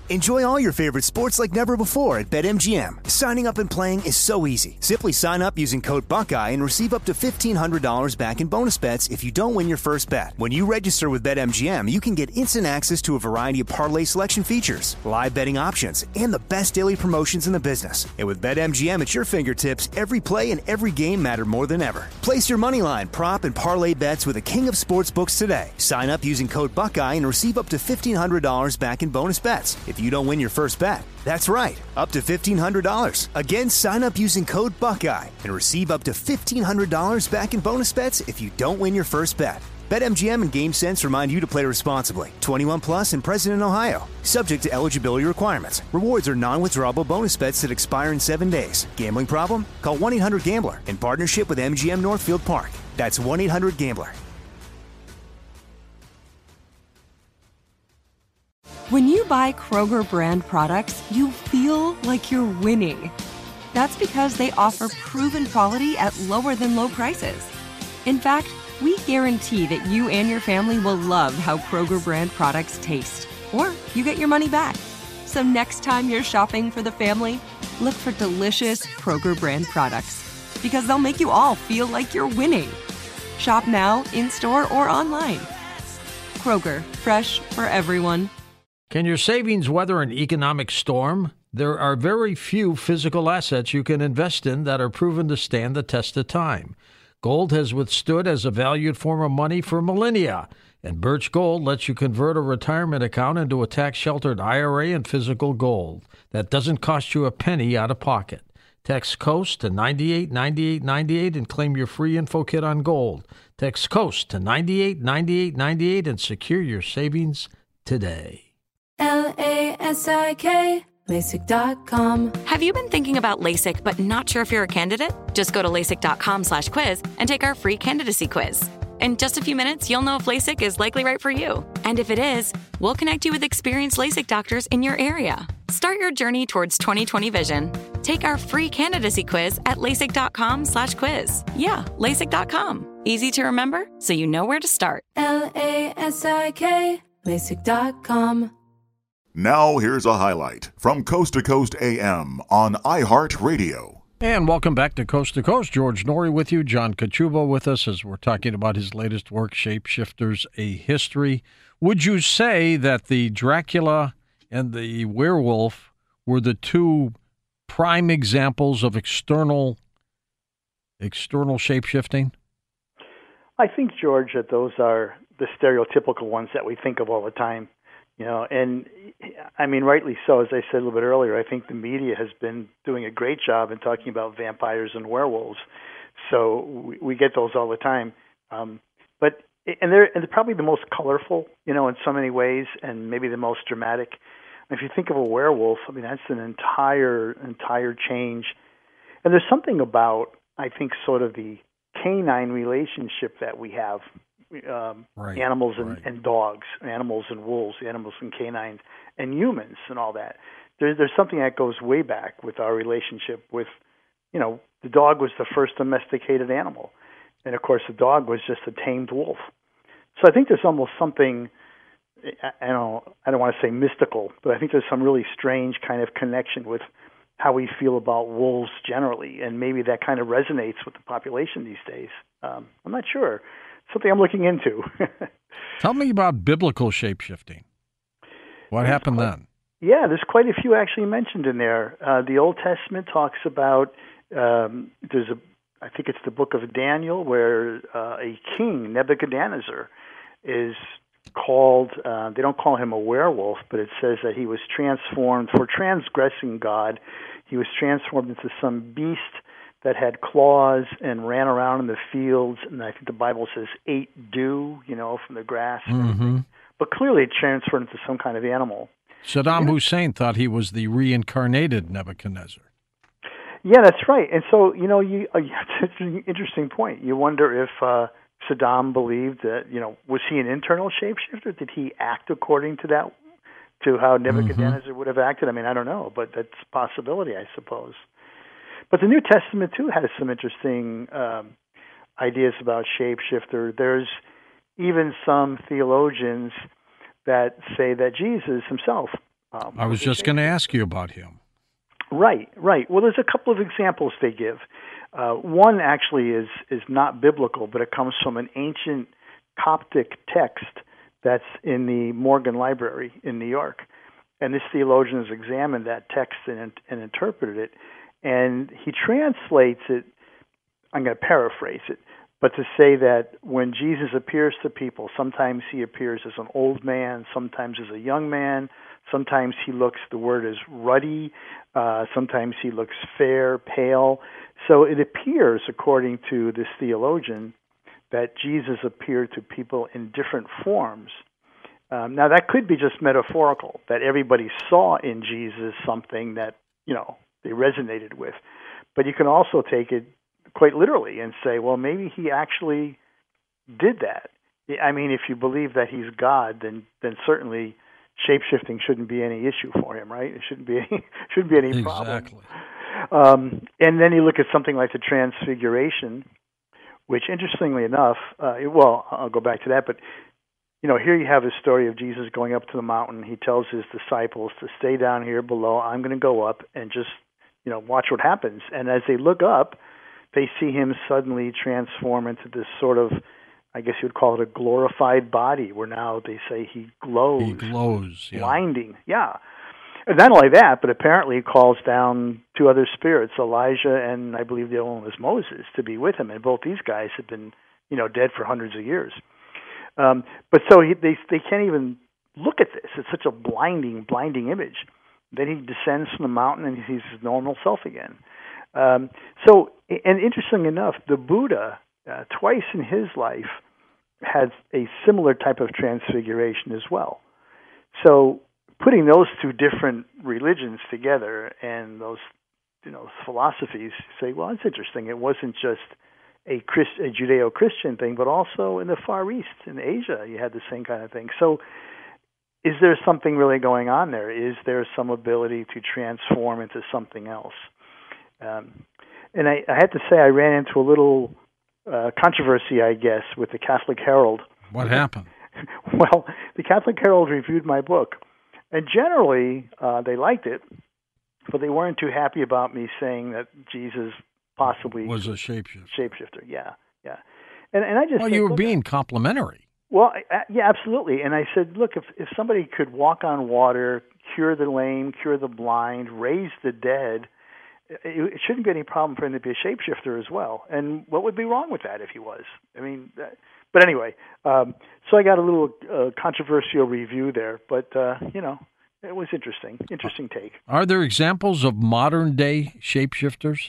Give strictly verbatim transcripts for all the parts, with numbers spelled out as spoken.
Enjoy all your favorite sports like never before at BetMGM. Signing up and playing is so easy. Simply sign up using code Buckeye and receive up to fifteen hundred dollars back in bonus bets if you don't win your first bet. When you register with BetMGM, you can get instant access to a variety of parlay selection features, live betting options, and the best daily promotions in the business. And with BetMGM at your fingertips, every play and every game matter more than ever. Place your moneyline, prop, and parlay bets with the king of sportsbooks today. Sign up using code Buckeye and receive up to fifteen hundred dollars back in bonus bets if you don't win your first bet. That's right, up to fifteen hundred dollars. Again, sign up using code Buckeye and receive up to fifteen hundred dollars back in bonus bets if you don't win your first bet. BetMGM and GameSense remind you to play responsibly. twenty-one plus and present in Ohio. Subject to eligibility requirements. Rewards are non-withdrawable bonus bets that expire in seven days. Gambling problem? Call one eight hundred gambler in partnership with M G M Northfield Park. That's one eight hundred gambler. When you buy Kroger brand products, you feel like you're winning. That's because they offer proven quality at lower than low prices. In fact, we guarantee that you and your family will love how Kroger brand products taste, or you get your money back. So next time you're shopping for the family, look for delicious Kroger brand products, because they'll make you all feel like you're winning. Shop now, in-store, or online. Kroger, fresh for everyone. Can your savings weather an economic storm? There are very few physical assets you can invest in that are proven to stand the test of time. Gold has withstood as a valued form of money for millennia, and Birch Gold lets you convert a retirement account into a tax-sheltered I R A and physical gold that doesn't cost you a penny out of pocket. Text COAST to ninety-eight ninety-eight ninety-eight and claim your free info kit on gold. Text COAST to ninety-eight ninety-eight ninety-eight and secure your savings today. L A S I K, LASIK dot com. Have you been thinking about LASIK but not sure if you're a candidate? Just go to LASIK.com slash quiz and take our free candidacy quiz. In just a few minutes, you'll know if LASIK is likely right for you. And if it is, we'll connect you with experienced LASIK doctors in your area. Start your journey towards twenty twenty vision. Take our free candidacy quiz at LASIK.com slash quiz. Yeah, LASIK dot com. Easy to remember, so you know where to start. L A S I K, LASIK dot com. Now here's a highlight from Coast to Coast A M on iHeartRadio. And welcome back to Coast to Coast. George Norrie with you, John Kachuba with us as we're talking about his latest work, Shapeshifters, A History. Would you say that the Dracula and the werewolf were the two prime examples of external external shapeshifting? I think, George, that those are the stereotypical ones that we think of all the time. You know, and I mean, rightly so. As I said a little bit earlier, I think the media has been doing a great job in talking about vampires and werewolves. So we, we get those all the time. Um, but and they're and they're probably the most colorful, you know, in so many ways, and maybe the most dramatic. If you think of a werewolf, I mean, that's an entire entire change. And there's something about, I think, sort of the canine relationship that we have. Um, right, animals and, right. and dogs, animals and wolves, animals and canines, and humans and all that. There, there's something that goes way back with our relationship with, you know, the dog was the first domesticated animal. And, of course, the dog was just a tamed wolf. So I think there's almost something, I don't, I don't want to say mystical, but I think there's some really strange kind of connection with how we feel about wolves generally, and maybe that kind of resonates with the population these days. Um, I'm not sure. Something I'm looking into. Tell me about biblical shapeshifting. What there's happened quite, then? Yeah, there's quite a few actually mentioned in there. Uh, the Old Testament talks about, um, there's a, I think it's the book of Daniel, where uh, a king, Nebuchadnezzar, is called, uh, they don't call him a werewolf, but it says that he was transformed, for transgressing God, he was transformed into some beast that had claws and ran around in the fields, and I think the Bible says ate dew, you know, from the grass. Mm-hmm. But clearly it transferred into some kind of animal. Saddam yeah. Hussein thought he was the reincarnated Nebuchadnezzar. Yeah, that's right. And so, you know, you, uh, it's an interesting point. You wonder if uh, Saddam believed that, you know, was he an internal shapeshifter? Did he act according to that, to how Nebuchadnezzar mm-hmm. would have acted? I mean, I don't know, but that's a possibility, I suppose. But the New Testament, too, has some interesting um, ideas about shapeshifter. There's even some theologians that say that Jesus himself Um, I was just going to ask you about him. Right, right. Well, there's a couple of examples they give. Uh, one actually is is not biblical, but it comes from an ancient Coptic text that's in the Morgan Library in New York. And this theologian has examined that text and, and interpreted it. And he translates it, I'm going to paraphrase it, but to say that when Jesus appears to people, sometimes he appears as an old man, sometimes as a young man, sometimes he looks, the word is ruddy, uh, sometimes he looks fair, pale. So it appears, according to this theologian, that Jesus appeared to people in different forms. Um, now, that could be just metaphorical, that everybody saw in Jesus something that, you know, they resonated with. But you can also take it quite literally and say, well, maybe he actually did that. I mean, if you believe that he's God, then then certainly shape-shifting shouldn't be any issue for him, right? It shouldn't be any, shouldn't be any problem. Exactly. Um, and then you look at something like the Transfiguration, which, interestingly enough, uh, well, I'll go back to that, but you know, here you have a story of Jesus going up to the mountain. He tells his disciples to stay down here below. I'm going to go up and just, you know, watch what happens. And as they look up, they see him suddenly transform into this sort of, I guess you would call it a glorified body, where now they say he glows. He glows, yeah. Blinding, yeah. And not only that, but apparently he calls down two other spirits, Elijah and I believe the other one was Moses, to be with him. And both these guys had been, you know, dead for hundreds of years. Um, but so he, they they can't even look at this. It's such a blinding, blinding image. Then he descends from the mountain and he's his normal self again. Um, so, and interesting enough, the Buddha, uh, twice in his life, had a similar type of transfiguration as well. So, putting those two different religions together and those, you know, philosophies, say, well, it's interesting. It wasn't just a, Christ, a Judeo-Christian thing, but also in the Far East, in Asia, you had the same kind of thing. So is there something really going on there? Is there some ability to transform into something else? Um, and I, I have to say I ran into a little uh, controversy, I guess, with the Catholic Herald. What happened? Well, the Catholic Herald reviewed my book, and generally uh, they liked it, but they weren't too happy about me saying that Jesus possibly was a shapeshifter. Shapeshifter, yeah, yeah. And and I just well, said, you were look, being complimentary. Well, I, yeah, absolutely. And I said, look, if if somebody could walk on water, cure the lame, cure the blind, raise the dead, it, it shouldn't be any problem for him to be a shapeshifter as well. And what would be wrong with that if he was? I mean, that, but anyway, um, so I got a little uh, controversial review there, but uh, you know, it was interesting, interesting take. Are there examples of modern day shapeshifters?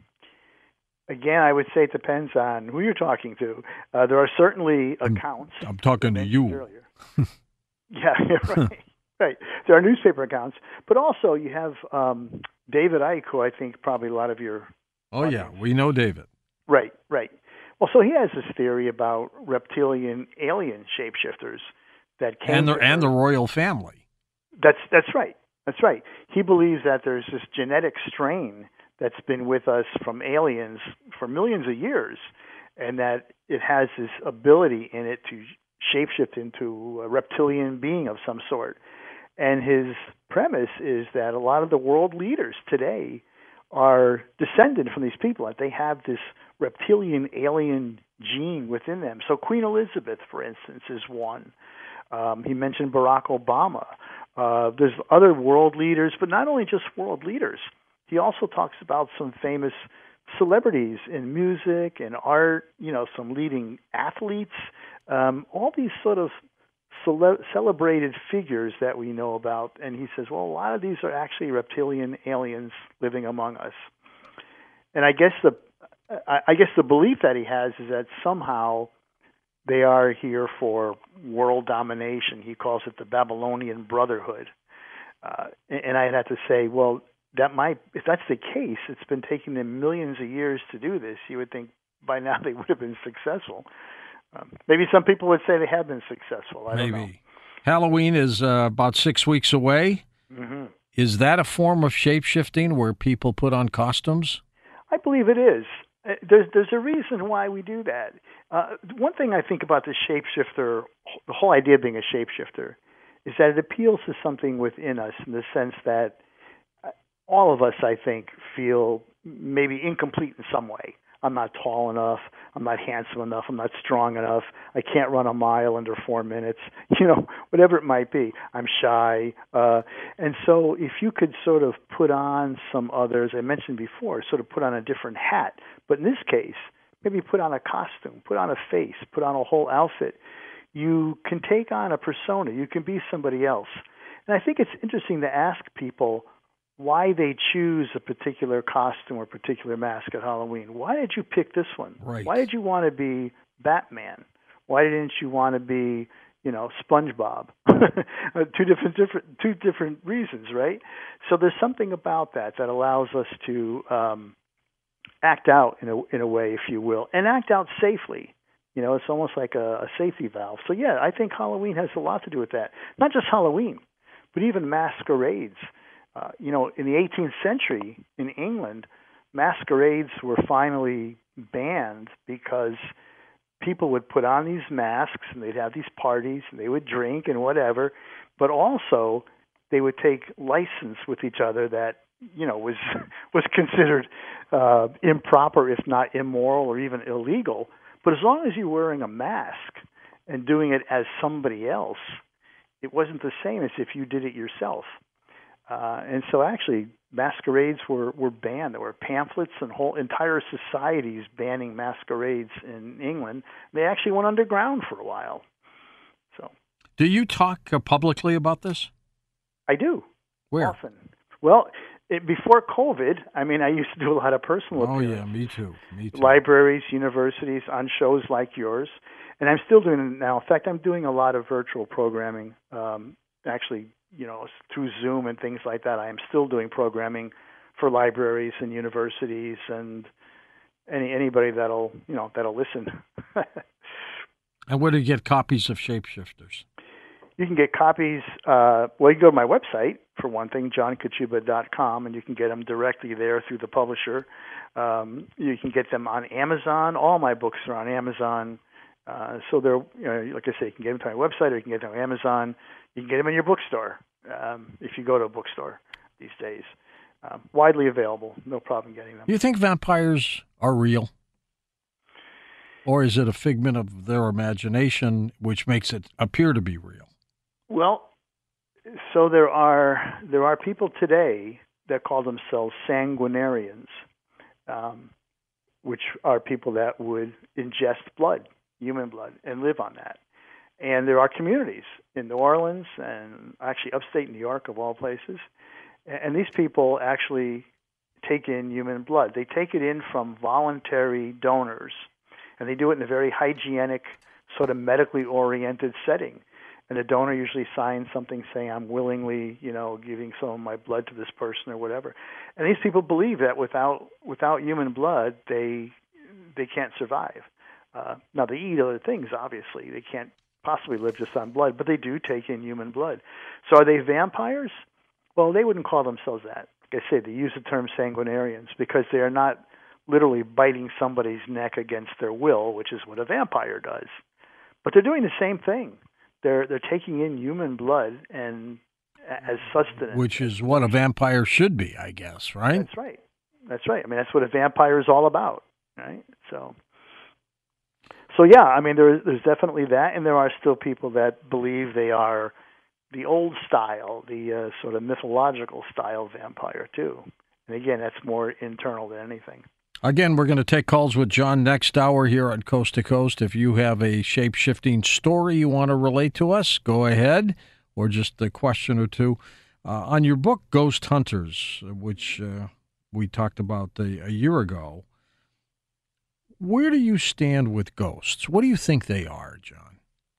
Again, I would say it depends on who you're talking to. Uh, there are certainly accounts. I'm, I'm talking to you. Earlier. yeah, right, right. There are newspaper accounts, but also you have um, David Icke, who I think probably a lot of your. Oh audience. Yeah, we know David. Right, right. Well, so he has this theory about reptilian alien shapeshifters that came and the to and Earth. the royal family. That's that's right. That's right. He believes that there's this genetic strain that's been with us from aliens for millions of years, and that it has this ability in it to shapeshift into a reptilian being of some sort. And his premise is that a lot of the world leaders today are descended from these people, that they have this reptilian alien gene within them. So Queen Elizabeth, for instance, is one. Um, he mentioned Barack Obama. Uh, there's other world leaders, but not only just world leaders. He also talks about some famous celebrities in music and art, you know, some leading athletes, um, all these sort of cele- celebrated figures that we know about. And he says, well, a lot of these are actually reptilian aliens living among us. And I guess the I, I guess the belief that he has is that somehow they are here for world domination. He calls it the Babylonian Brotherhood. Uh, and, and I'd have to say, well, that might, if that's the case, it's been taking them millions of years to do this. You would think by now they would have been successful. Um, maybe some people would say they have been successful. I maybe. don't know. Halloween is uh, about six weeks away. Mm-hmm. Is that a form of shape-shifting where people put on costumes? I believe it is. Uh, There's there's a reason why we do that. Uh, one thing I think about the shapeshifter, the whole idea of being a shapeshifter, is that it appeals to something within us in the sense that all of us, I think, feel maybe incomplete in some way. I'm not tall enough. I'm not handsome enough. I'm not strong enough. I can't run a mile under four minutes. You know, whatever it might be. I'm shy. Uh, and so if you could sort of put on some others, I mentioned before, sort of put on a different hat. But in this case, maybe put on a costume, put on a face, put on a whole outfit. You can take on a persona. You can be somebody else. And I think it's interesting to ask people why they choose a particular costume or particular mask at Halloween. Why did you pick this one? Right. Why did you want to be Batman? Why didn't you want to be, you know, SpongeBob? two different, different, two different reasons, right? So there's something about that that allows us to um, act out in a in a way, if you will, and act out safely. You know, it's almost like a, a safety valve. So yeah, I think Halloween has a lot to do with that. Not just Halloween, but even masquerades. Uh, you know, in the eighteenth century in England, masquerades were finally banned because people would put on these masks and they'd have these parties and they would drink and whatever, but also they would take license with each other that, you know, was was considered uh, improper, if not immoral or even illegal. But as long as you're wearing a mask and doing it as somebody else, it wasn't the same as if you did it yourself. Uh, and so actually masquerades were, were banned. There were pamphlets and whole entire societies banning masquerades in England. They actually went underground for a while. So, do you talk uh, publicly about this? I do. Where? Often. Well, it, before COVID, I mean, I used to do a lot of personal Oh, appearances. yeah, me too. Me too. Libraries, universities, on shows like yours. And I'm still doing it now. In fact, I'm doing a lot of virtual programming, um, actually, you know, through Zoom and things like that. I am still doing programming for libraries and universities and any anybody that'll, you know, that'll listen. And where do you get copies of Shapeshifters? You can get copies, uh, well, you can go to my website, for one thing, john kachuba dot com, and you can get them directly there through the publisher. Um, you can get them on Amazon. All my books are on Amazon. Uh, so they're, you know, like I say, you can get them to my website or you can get them on Amazon. You can get them in your bookstore um, if you go to a bookstore these days. Um, widely available, no problem getting them. Do you think vampires are real? Or is it a figment of their imagination which makes it appear to be real? Well, so there are there are people today that call themselves sanguinarians, um, which are people that would ingest blood, human blood, and live on that. And there are communities in New Orleans and actually upstate New York, of all places. And these people actually take in human blood. They take it in from voluntary donors, and they do it in a very hygienic, sort of medically oriented setting. And the donor usually signs something saying, I'm willingly, you know, giving some of my blood to this person or whatever. And these people believe that without without human blood, they they can't survive. Uh, now, they eat other things, obviously. They can't possibly live just on blood, but they do take in human blood. So are they vampires? Well, they wouldn't call themselves that. Like I say, they use the term sanguinarians because they are not literally biting somebody's neck against their will, which is what a vampire does. But they're doing the same thing. They're they're taking in human blood and as sustenance. Which is what a vampire should be, I guess, right? That's right. That's right. I mean, that's what a vampire is all about, right? So... So yeah, I mean, there, there's definitely that, and there are still people that believe they are the old style, the uh, sort of mythological style vampire too. And again, that's more internal than anything. Again, we're going to take calls with John next hour here on Coast to Coast. If you have a shape-shifting story you want to relate to us, go ahead, or just a question or two. Uh, on your book, Ghost Hunters, which uh, we talked about a, a year ago, where do you stand with ghosts? What do you think they are, John?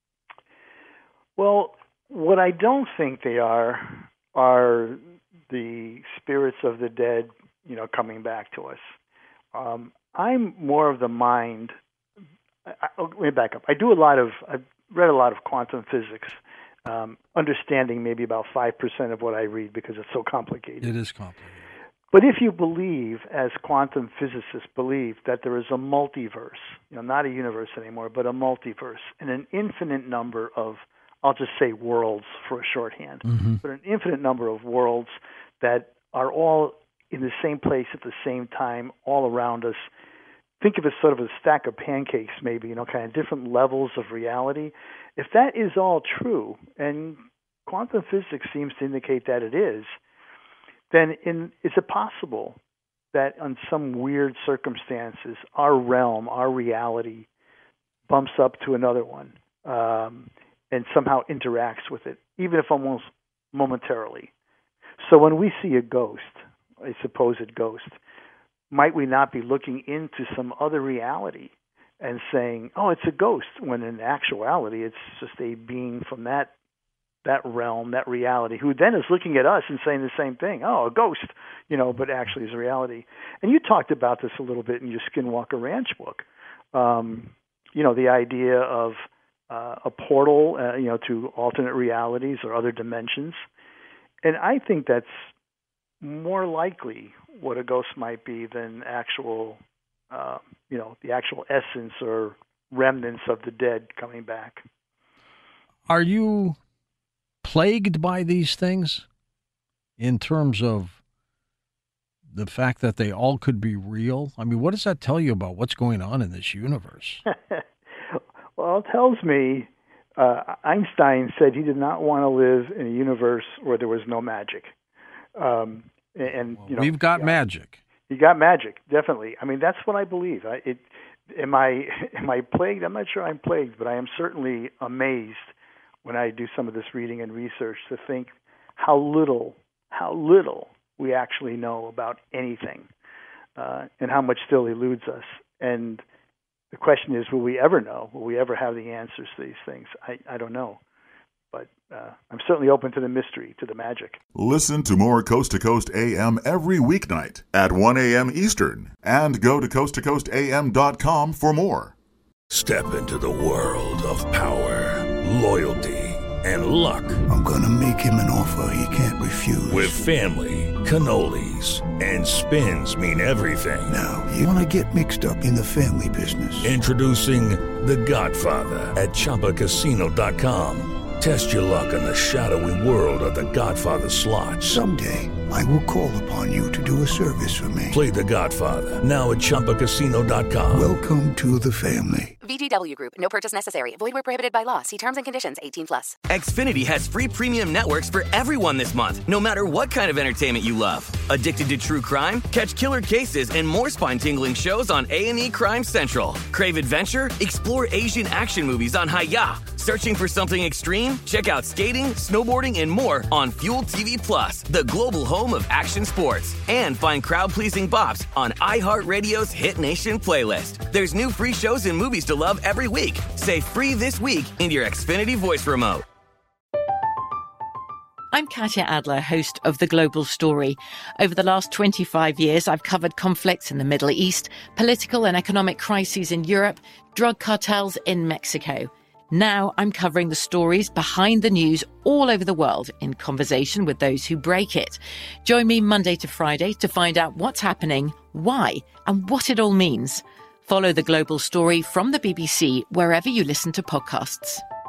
Well, what I don't think they are are the spirits of the dead, you know, coming back to us. Um, I'm more of the mind. I, I, let me back up. I do a lot of. I've read a lot of quantum physics, um, understanding maybe about five percent of what I read because it's so complicated. It is complicated. But if you believe, as quantum physicists believe, that there is a multiverse, you know, not a universe anymore, but a multiverse, and an infinite number of I'll just say worlds for a shorthand, mm-hmm. but an infinite number of worlds that are all in the same place at the same time, all around us. Think of it sort of a stack of pancakes, maybe, you know, kind of different levels of reality. If that is all true, and quantum physics seems to indicate that it is, then in, is it possible that on some weird circumstances, our realm, our reality, bumps up to another one um, and somehow interacts with it, even if almost momentarily? So when we see a ghost, a supposed ghost, might we not be looking into some other reality and saying, oh, it's a ghost, when in actuality it's just a being from that that realm, that reality, who then is looking at us and saying the same thing, oh, a ghost, you know, but actually is a reality. And you talked about this a little bit in your Skinwalker Ranch book, um, you know, the idea of uh, a portal, uh, you know, to alternate realities or other dimensions. And I think that's more likely what a ghost might be than actual, uh, you know, the actual essence or remnants of the dead coming back. Are you plagued by these things in terms of the fact that they all could be real? I mean, what does that tell you about what's going on in this universe? Well, it tells me uh, Einstein said he did not want to live in a universe where there was no magic. Um, and well, you know, we've got yeah, magic. You got magic, definitely. I mean, that's what I believe. I, it, am I am I plagued? I'm not sure I'm plagued, but I am certainly amazed when I do some of this reading and research to think how little, how little we actually know about anything, uh, and how much still eludes us. And the question is, will we ever know? Will we ever have the answers to these things? I, I don't know. But uh, I'm certainly open to the mystery, to the magic. Listen to more Coast to Coast A M every weeknight at one a.m. Eastern. And go to coast to coast a m dot com for more. Step into the world of power, loyalty, and luck. I'm going to make him an offer he can't refuse. With family, cannolis, and spins mean everything. Now, you want to get mixed up in the family business. Introducing The Godfather at Chumba Casino dot com. Test your luck in the shadowy world of The Godfather slot. Someday, I will call upon you to do a service for me. Play The Godfather, now at Chumba Casino dot com. Welcome to the family. V G W Group. No purchase necessary. Void where prohibited by law. See terms and conditions. eighteen plus. Xfinity has free premium networks for everyone this month, no matter what kind of entertainment you love. Addicted to true crime? Catch killer cases and more spine-tingling shows on A and E Crime Central. Crave adventure? Explore Asian action movies on Hi-Ya. Searching for something extreme? Check out skating, snowboarding, and more on Fuel T V Plus, the global home of action sports. And find crowd-pleasing bops on iHeartRadio's Hit Nation playlist. There's new free shows and movies to love every week. Say free this week in your Xfinity voice remote. I'm Katya Adler, host of The Global Story. Over the last twenty-five years, I've covered conflicts in the Middle East, political and economic crises in Europe, drug cartels in Mexico. Now I'm covering the stories behind the news all over the world in conversation with those who break it. Join me Monday to Friday to find out what's happening, why, and what it all means. Follow The Global Story from the B B C wherever you listen to podcasts.